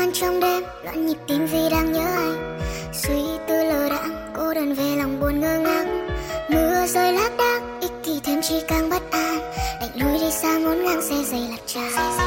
anh trong đêm, loạn nhịp tim vì đang nhớ anh. Suy tư lờ đãng, cô đơn về lòng buồn ngơ ngác. Mưa rơi lác đác, ích kỷ thêm chỉ càng bất an. Đành lùi đi xa ngổn ngang xe giày lạc trà.